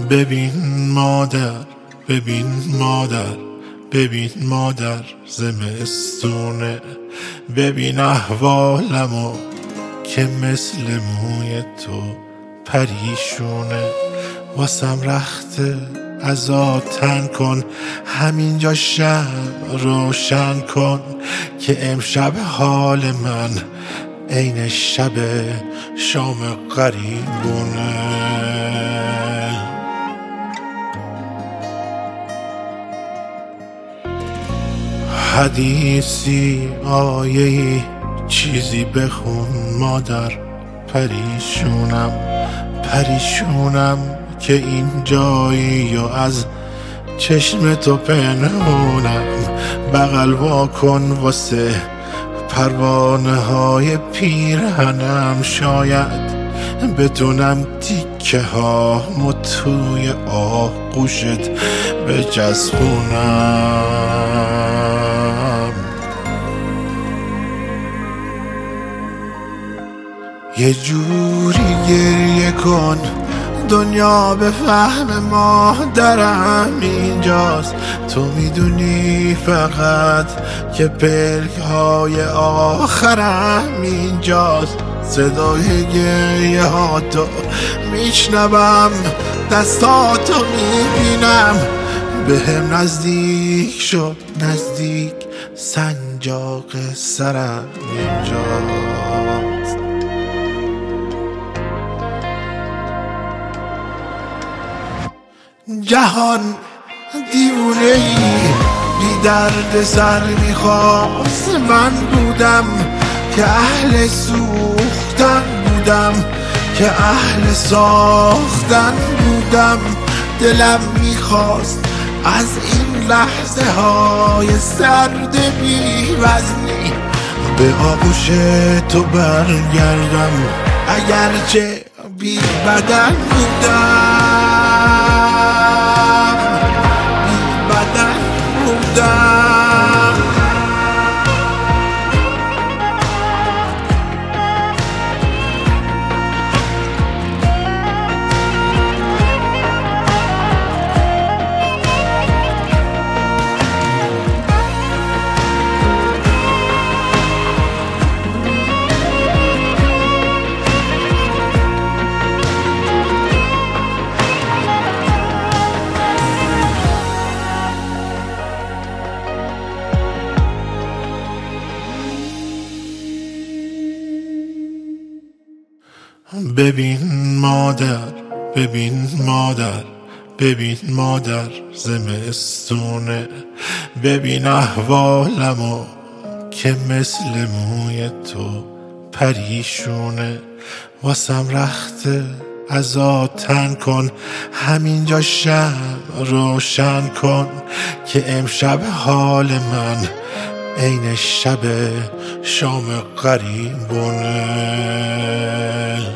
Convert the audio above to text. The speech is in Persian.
ببین مادر، ببین مادر، ببین مادر زمستونه، ببین احوالمو که مثل موی تو پریشونه. واسم رخته عزا تن کن، همینجا شمع روشن کن که امشب حال من عین شب شام غریبونه. حدیثی آیه‌ای چیزی بخون مادر، پریشونم پریشونم که این جایی و از چشم تو پنهونم. بغل وا کن واسه پروانه های پیرهنم، شاید بتونم تیکه ها توی آغوشت بچسبونم. یه جوری گریه کن دنیا به فهم مادرم اینجاست، تو میدونی فقط که پلک های آخرم اینجاست. صدای گریه ها تو میشنوم، دستاتو میبینم، به هم نزدیک شد نزدیک، سنجاق سرم اینجاست. جهان دیوونه ای بی درد سر میخواست، من بودم که اهل سوختن بودم، که اهل ساختن بودم. دلم میخواست از این لحظه های سرد بی وزنی به آغوش تو برگردم، اگرچه بی بدن بودم، بی بدن بودم. ببین مادر، ببین مادر، ببین مادر زمستونه، ببین احوالمو که مثل موی تو پریشونه. واسم رخته عزا تن کن، همینجا شمع روشن کن که امشب حال من عین شب شام غریبونه.